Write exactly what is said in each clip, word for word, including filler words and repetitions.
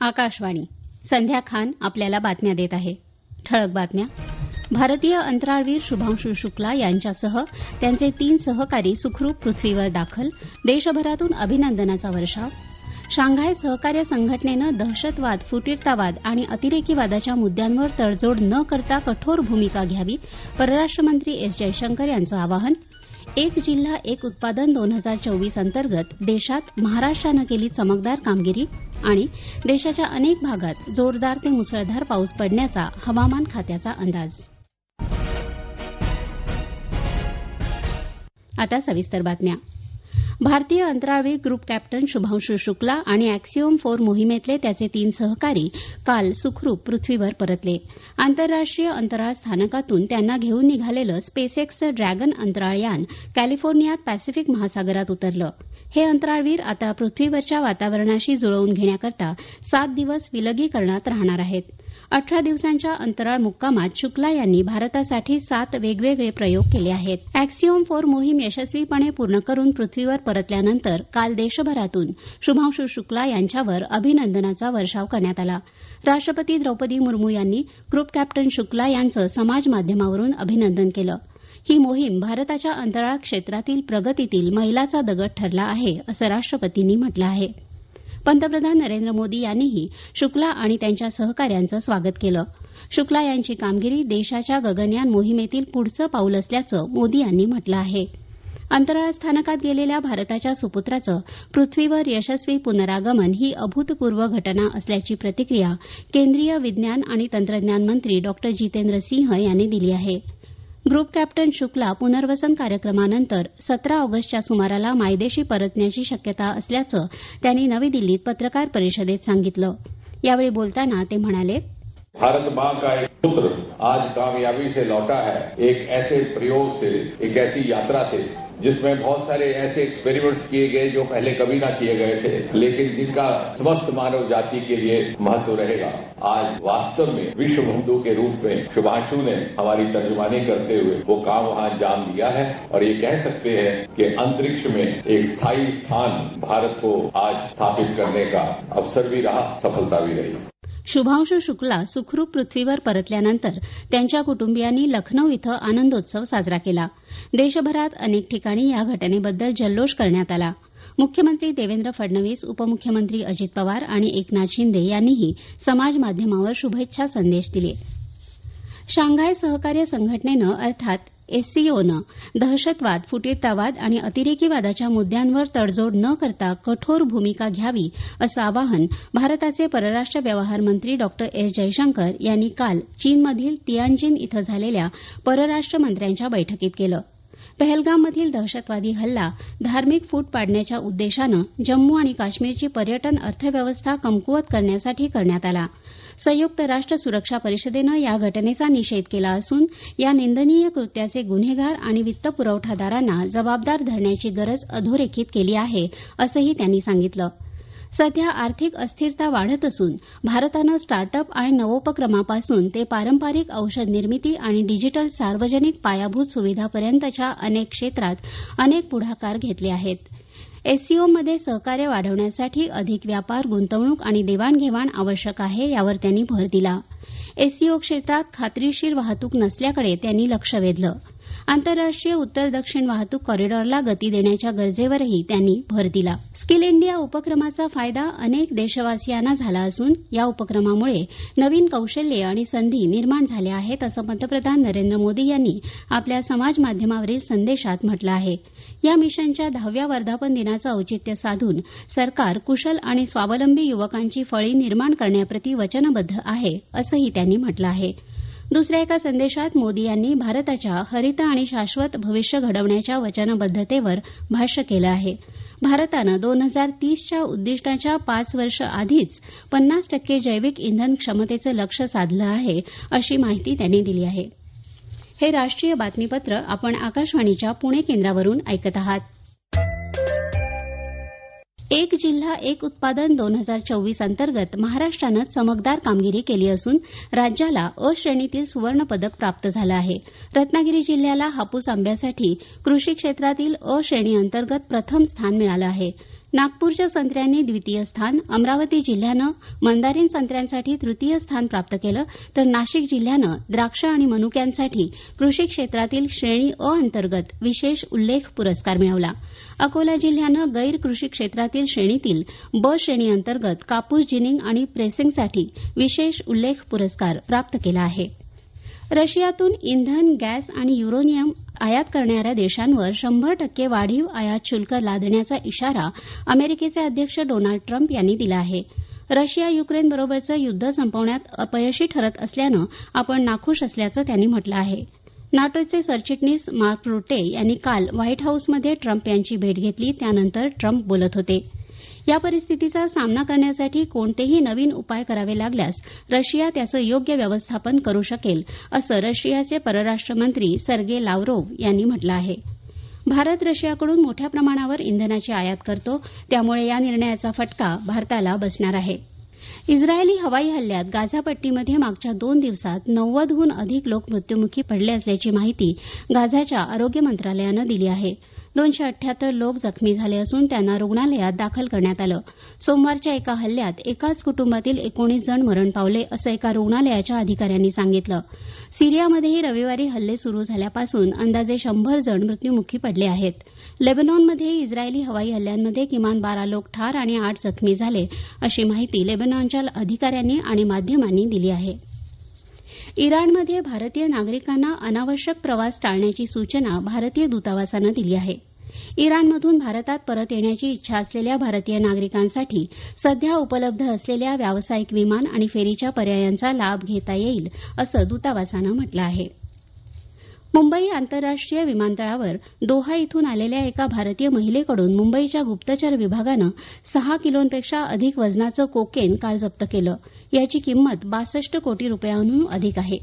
आकाशवाणी. संध्या खान आपल्याला बातम्या देत आहे. ठळक बातम्या. भारतीय अंतराळवीर शुभांशु शुक्ला यांच्यासह त्यांचे तीन सहकारी सुखरूप पृथ्वीवर दाखल. देशभरातून अभिनंदनाचा वर्षाव. शांघाय सहकार्य संघटनेनं दहशतवाद, फुटीरतावाद आणि अतिरेकीवादाच्या मुद्द्यांवर तडजोड न करता कठोर भूमिका घ्यावी. परराष्ट्र मंत्री एस जयशंकर यांचं आवाहन. एक जिल्हा एक उत्पादन दोन हजार चोवीस अंतर्गत देशात महाराष्ट्रानं केली चमकदार कामगिरी. आणि देशाच्या अनेक भागात जोरदार ते मुसळधार पाऊस पडण्याचा हवामान खात्याचा अंदाज. आता सविस्तर बातम्या. भारतीय अंतराळवीर ग्रुप कॅप्टन शुभांशु शुक्ला आणि अॅक्सिओम फोर मोहिमेतले त्याचे तीन सहकारी काल सुखरूप पृथ्वीवर परतले. आंतरराष्ट्रीय अंतराळ स्थानकातून त्यांना घेऊन निघालेलं स्पेसएक्सचं ड्रॅगन अंतराळयान कॅलिफोर्नियात पॅसिफिक महासागरात उतरलं. हे अंतराळवीर आता पृथ्वीवरच्या वातावरणाशी जुळवून घेण्याकरता सात दिवस विलगीकरणात राहणार आहेत. अठरा दिवसांच्या अंतराळ मुक्कामात शुक्ला यांनी भारतासाठी सात वेगवेगळे प्रयोग केले आहेत. अॅक्सिओम फोर मोहीम यशस्वीपणे पूर्ण करून पृथ्वीवर परतल्यानंतर काल देशभरातून शुभांशु शुक्ला यांच्यावर अभिनंदनाचा वर्षाव करण्यात आला. राष्ट्रपती द्रौपदी मुर्मू यांनी ग्रुप कॅप्टन शुक्ला यांचं समाज माध्यमावरून अभिनंदन केलं. ही मोहीम भारताच्या अंतराळ क्षेत्रातील प्रगतीतील मैलाचा दगड ठरला आहे, असं राष्ट्रपतींनी म्हटलं आहे. पंतप्रधान नरेंद्र मोदी यांनीही शुक्ला आणि त्यांच्या सहकाऱ्यांचं स्वागत केलं. शुक्ला यांची कामगिरी देशाच्या गगनयान मोहिमेतील पुढचं पाऊल असल्याचं मोदी यांनी म्हटलं आहे. अंतराळ स्थानकात गेलेल्या भारताच्या सुपुत्राचं पृथ्वीवर यशस्वी पुनरागमन ही अभूतपूर्व घटना असल्याची प्रतिक्रिया केंद्रीय विज्ञान आणि तंत्रज्ञान मंत्री डॉ जितेंद्र सिंह यांनी दिली आहे. ग्रुप कॅप्टन शुक्ला पुनर्वसन कार्यक्रमानंतर सतरा ऑगस्टच्या सुमाराला मायदेशी परतण्याची शक्यता असल्याचं त्यांनी नवी दिल्लीत पत्रकार परिषदेत सांगितलं. यावेळी बोलताना ते म्हणाले, भारत मां का एक पुत्र आज कामयाबी से लौटा है. एक ऐसे प्रयोग से, एक ऐसी यात्रा से जिसमें बहुत सारे ऐसे एक्सपेरिमेंट्स किए गए जो पहले कभी ना किए गए थे, लेकिन जिनका समस्त मानव जाति के लिए महत्व रहेगा. आज वास्तव में विश्व बंधु के रूप में शुभांशु ने हमारी तर्जुमानी करते हुए वो काम वहां अंजाम दिया है और ये कह सकते हैं कि अंतरिक्ष में एक स्थायी स्थान भारत को आज स्थापित करने का अवसर भी रहा, सफलता भी रही. शुभांशु शुक्ला सुखरूप पृथ्वीवर परतल्यानंतर त्यांच्या कुटुंबियांनी लखनौ इथं आनंदोत्सव साजरा केला. देशभरात अनेक ठिकाणी या घटनेबद्दल जल्लोष करण्यात आला. मुख्यमंत्री देवेंद्र फडणवीस, उपमुख्यमंत्री अजित पवार आणि एकनाथ शिंदे यांनीही समाज माध्यमावर शुभेच्छा संदेश दिले. शांघाय सहकार्य संघटनेनं अर्थात एससीओनं दहशतवाद, फुटीरतावाद आणि अतिरेकीवादाच्या मुद्द्यांवर तडजोड न करता कठोर भूमिका घ्यावी असं आवाहन भारताचे परराष्ट्र व्यवहार मंत्री डॉ एस जयशंकर यांनी काल चीनमधील तियानजिन इथं झालेल्या परराष्ट्र मंत्र्यांच्या बैठकीत केलं. पहलगाममधील दहशतवादी हल्ला धार्मिक फूट पाडण्याच्या उद्देशानं जम्मू आणि काश्मीरची पर्यटन अर्थव्यवस्था कमकुवत करण्यासाठी करण्यात आला. संयुक्त राष्ट्र सुरक्षा परिषदेनं या घटनेचा निषेध केला असून या निंदनीय कृत्याचे गुन्हेगार आणि वित्त पुरवठादारांना जबाबदार धरण्याची गरज अधोरेखित केली आहे, असंही त्यांनी सांगितलं. सध्या आर्थिक अस्थिरता वाढत असून भारतानं स्टार्टअप आणि नवोपक्रमापासून ते पारंपरिक औषध निर्मिती आणि डिजिटल सार्वजनिक पायाभूत सुविधापर्यंतच्या अनेक क्षेत्रात अनेक पुढाकार घेतले आहेत. एससीओमध्ये सहकार्य वाढवण्यासाठी अधिक व्यापार, गुंतवणूक आणि देवाणघेवाण आवश्यक आहे, यावर त्यांनी भर दिला. एससीओ क्षेत्रात खात्रीशीर वाहतूक नसल्याकडे त्यांनी लक्ष वेधलं. आंतरराष्ट्रीय उत्तर दक्षिण वाहतूक कॉरिडॉरला गती देण्याच्या गरजेवरही त्यांनी भर दिला. स्किल इंडिया उपक्रमाचा फायदा अनेक देशवासियांना झाला असून या उपक्रमामुळे नवीन कौशल्ये आणि संधी निर्माण झाल्या आहेत, असं पंतप्रधान नरेंद्र मोदी यांनी आपल्या समाज माध्यमावरील संदेशात म्हटलं आहे. या मिशनच्या दहाव्या वर्धापन दिनाचं औचित्य साधून सरकार कुशल आणि स्वावलंबी युवकांची फळी निर्माण करण्याप्रती वचनबद्ध आहे, असंही त्यांनी म्हटलं आहे. दुसऱ्या एका संदेशात मोदी यांनी भारताच्या हरित आणि शाश्वत भविष्य घडवण्याच्या वचनबद्धतेवर भाष्य केलं आहे. भारतानं दोन हजार तीसच्या उद्दिष्टाच्या पाच वर्ष आधीच पन्नास टक्के जैविक इंधन क्षमतेचं लक्ष्य साधलं आहे, अशी माहिती त्यांनी दिली आहे. हे राष्ट्रीय बातमीपत्र आपण आकाशवाणीच्या पुणे केंद्रावरून ऐकत आहात. एक जिल्हा एक उत्पादन दोन हजार चोवीस अंतर्गत महाराष्ट्रानं चमकदार कामगिरी केली असून राज्याला अ श्रेणीतील सुवर्ण पदक प्राप्त झालं आहे. रत्नागिरी जिल्ह्याला हापूस आंब्यासाठी कृषी क्षेत्रातील अ श्रेणी अंतर्गत प्रथम स्थान मिळालं आहे. नागपूरच्या संत्र्यांनी द्वितीय स्थान, अमरावती जिल्ह्यानं मंदारीन संत्र्यांसाठी तृतीय स्थान प्राप्त केलं, तर नाशिक जिल्ह्यानं द्राक्ष आणि मनुक्यांसाठी कृषी क्षेत्रातील श्रेणी अ अंतर्गत विशेष उल्लेख पुरस्कार मिळवला. अकोला जिल्ह्यानं गैर कृषी क्षेत्रातील श्रेणीतील ब श्रेणी अंतर्गत कापूस जिनिंग आणि प्रेसिंगसाठी विशेष उल्लेख पुरस्कार प्राप्त केला आहे. रशियातून इंधन, गॅस आणि युरोनियम आयात करणाऱ्या देशांवर शंभर टक्के वाढीव आयात शुल्क लादण्याचा इशारा अमेरिकेचे अध्यक्ष डोनाल्ड ट्रम्प यांनी दिला आहे. रशिया युक्रेनबरोबरचं युद्ध संपवण्यात अपयशी ठरत असल्यानं आपण नाखुश असल्याचं त्यांनी म्हटलं आहे. नाटोचे सरचिटणीस मार्क रुटे यांनी काल व्हाईट हाऊसमध्ये ट्रम्प यांची भेट घेतली, त्यानंतर ट्रम्प बोलत होते. या परिस्थितीचा सामना करण्यासाठी कोणतेही नवीन उपाय करावे लागल्यास रशिया त्याचं योग्य व्यवस्थापन करू शकेल, असं रशियाचे परराष्ट्र मंत्री सर्गे लाव्हरोव्ह यांनी म्हटलं आहे. भारत रशियाकडून मोठ्या प्रमाणावर इंधनाची आयात करतो, त्यामुळे या निर्णयाचा फटका भारताला बसणार आहे. इस्रायली हवाई हल्ल्यात गाझापट्टीमध्ये मागच्या दोन दिवसात नव्वदहून अधिक लोक मृत्युमुखी पडले असल्याची माहिती गाझाच्या आरोग्य मंत्रालयानं दिली आहे. दोनशे अठ्ठ्याहत्तर लोक जखमी झाले असून त्यांना रुग्णालयात दाखल करण्यात आलं. सोमवारच्या एका हल्ल्यात एकाच कुटुंबातील एकोणीस जण मरण पावले, असं एका रुग्णालयाच्या अधिकाऱ्यांनी सांगितलं. सिरियामध्येही रविवारी हल्ले सुरू झाल्यापासून अंदाजे शंभर जण मृत्युमुखी पडले आहेत. लेबनॉनमध्येही इस्रायली हवाई हल्ल्यांमध्ये किमान बारा लोक ठार आणि आठ जखमी झाले, अशी माहिती लेबनॉनच्या अधिकाऱ्यांनी आणि माध्यमांनी दिली आहे. इराणमध्ये भारतीय नागरिकांना अनावश्यक प्रवास टाळण्याची सूचना भारतीय दूतावासानं दिली आहे. इराणमधून भारतात परत येण्याची इच्छा असलेल्या भारतीय नागरिकांसाठी सध्या उपलब्ध असलेल्या व्यावसायिक विमान आणि फेरीच्या पर्यायांचा लाभ घेता येईल, असं दूतावासानं म्हटलं आहे. मुंबई आंतरराष्ट्रीय विमानतळावर दोहा इथून आलेल्या एका भारतीय महिलेकडून मुंबईच्या गुप्तचर विभागानं सहा किलोंपेक्षा अधिक वजनाचं कोकेन काल जप्त केलं. याची किंमत बासष्ट कोटी रुपयांहून अधिक आहे.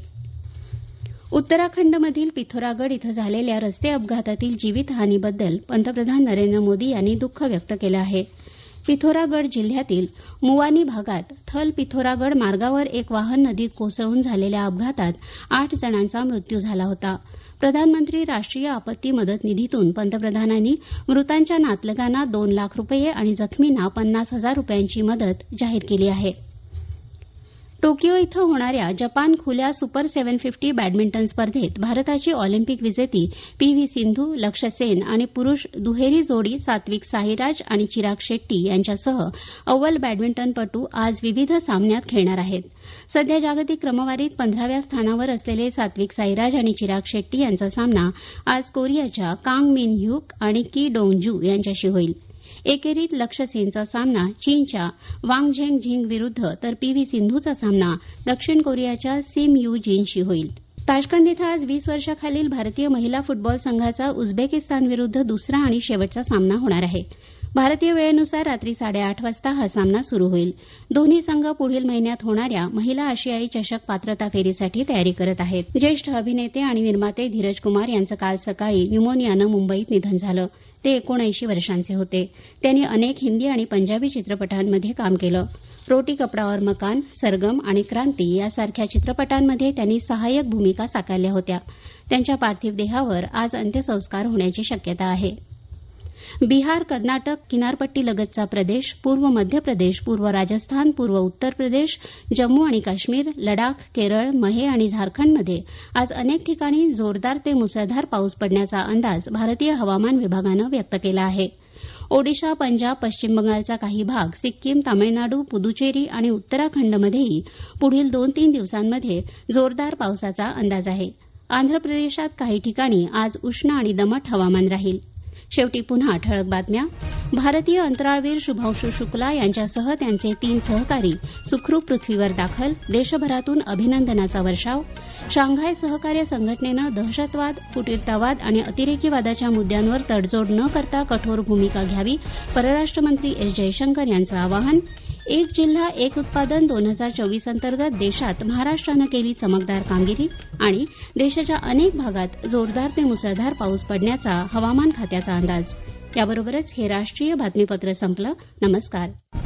उत्तराखंडमधील पिथोरागड इथं झालेल्या रस्ते अपघातातील जीवितहानीबद्दल पंतप्रधान नरेंद्र मोदी यांनी दुःख व्यक्त केलं आहे. पिथोरागड जिल्ह्यातील मुवानी भागात थल पिथोरागड मार्गावर एक वाहन नदीत कोसळून झालेल्या अपघातात आठ जणांचा मृत्यू झाला होता. प्रधानमंत्री राष्ट्रीय आपत्ती मदत निधीतून पंतप्रधानांनी मृतांच्या नातलगांना दोन लाख रुपये आणि जखमींना पन्नास हजार रुपयांची मदत जाहीर केली आहे. टोकियो इथं होणाऱ्या जपान खुल्या सुपर सेव्हन फिफ्टी बॅडमिंटन स्पर्धेत भारताची ऑलिम्पिक विजेती पी व्ही सिंधू, लक्ष्य सेन आणि पुरुष दुहेरी जोडी सात्विक साईराज आणि चिराग शेट्टी यांच्यासह अव्वल बॅडमिंटनपटू आज विविध सामन्यात खेळणार आहेत. सध्या जागतिक क्रमवारीत पंधराव्या स्थानावर असलेले सात्विक साईराज आणि चिराग शेट्टी यांचा सामना आज कोरियाच्या कांग मिन ह्यूक आणि की डोंग जू यांच्याशी होईल. एकेरीत लक्ष्य सेनचा सामना चीनच्या वांग झेंग झिंग विरुद्ध तर पी व्ही सिंधूचा सामना दक्षिण कोरियाच्या सिम यू जिनशी होईल. ताश्कंद इथं आज वीस वर्षाखालील भारतीय महिला फुटबॉल संघाचा उझबेकिस्तानविरुद्ध दुसरा आणि शेवटचा सामना होणार आहे. भारतीय वेळेनुसार रात्री साडेआठ वाजता हा सामना सुरू होईल. दोन्ही संघ पुढील महिन्यात होणाऱ्या महिला आशियाई चषक पात्रता फेरीसाठी तयारी करत आहेत. ज्येष्ठ अभिनेते आणि निर्माते धीरज कुमार यांचं काल सकाळी न्यूमोनियानं मुंबईत निधन झालं. ते एकोणऐंशी वर्षांचे होते. त्यांनी अनेक हिंदी आणि पंजाबी चित्रपटांमध्ये काम केलं. रोटी कपडा और मकान, सरगम आणि क्रांती यासारख्या चित्रपटांमध्ये त्यांनी सहाय्यक भूमिका साकारल्या होत्या. त्यांच्या पार्थिव देहावर आज अंत्यसंस्कार होण्याची शक्यता आहे. बिहार, कर्नाटक, किनारपट्टीलगतचा प्रदेश, पूर्व मध्य प्रदेश, पूर्व राजस्थान, पूर्व उत्तर प्रदेश, जम्मू आणि काश्मीर, लडाख, केरळ, महे आणि झारखंडमध्ये आज अनेक ठिकाणी जोरदार ते मुसळधार पाऊस पडण्याचा अंदाज भारतीय हवामान विभागानं व्यक्त केला आहे. ओडिशा, पंजाब, पश्चिम बंगालचा काही भाग, सिक्कीम, तामिळनाडू, पुदुचेरी आणि उत्तराखंडमध्येही पुढील दोन तीन दिवसांमध्ये जोरदार पावसाचा अंदाज आहे. आंध्र प्रदेशात काही ठिकाणी आज उष्ण आणि दमट हवामान राहील. शेवटी पुन्हा ठळक बातम्या. भारतीय अंतराळवीर शुभांशू शुक्ला यांच्यासह त्यांचे तीन सहकारी सुखरूप पृथ्वीवर दाखल. देशभरातून अभिनंदनाचा वर्षाव. शांघाय सहकार्य संघटनेनं दहशतवाद, फुटीरतावाद आणि अतिरेकीवादाच्या मुद्द्यांवर तडजोड न करता कठोर भूमिका घ्यावी. परराष्ट्र मंत्री एस जयशंकर यांचं आवाहन. एक जिल्हा एक उत्पादन दोन हजार चोवीस अंतर्गत देशात महाराष्ट्रानं केली चमकदार कामगिरी. आणि देशाच्या अनेक भागात जोरदार ते मुसळधार पाऊस पडण्याचा हवामान खात्याचा अंदाज. याबरोबरच हे राष्ट्रीय बातमीपत्र संपलं. नमस्कार.